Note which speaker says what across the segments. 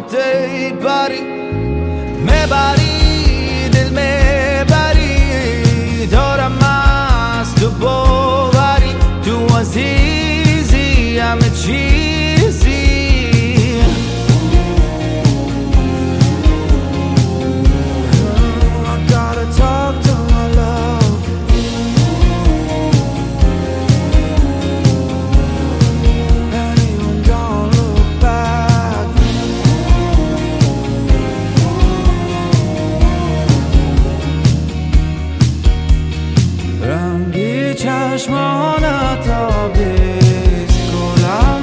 Speaker 1: ای پری میبری دل میبری دارم از تو باوری تو عزیزی همه چیزی I gotta talk to my love anyone don't look back رنگی چشمانت آبیست گلم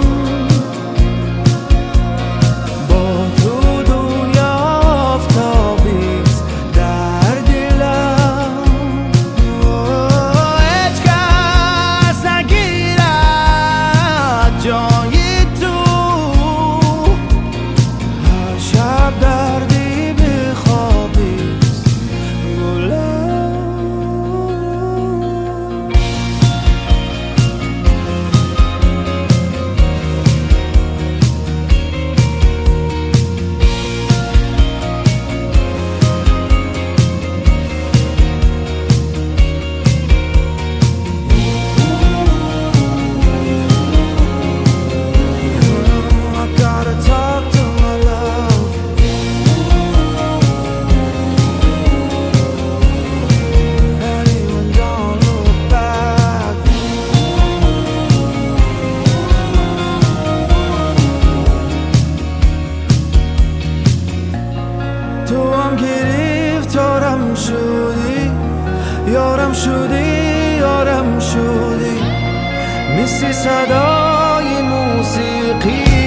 Speaker 1: با تو دنیا آفتابیست در دلم هیچ کس نگیرد جای تو هر شب دردی بخوابیست گلم I gotta talk to my love anyone don't look back تو هم گرفتارم شدی یارم شدی یارم شدی مثل صدای موسیقی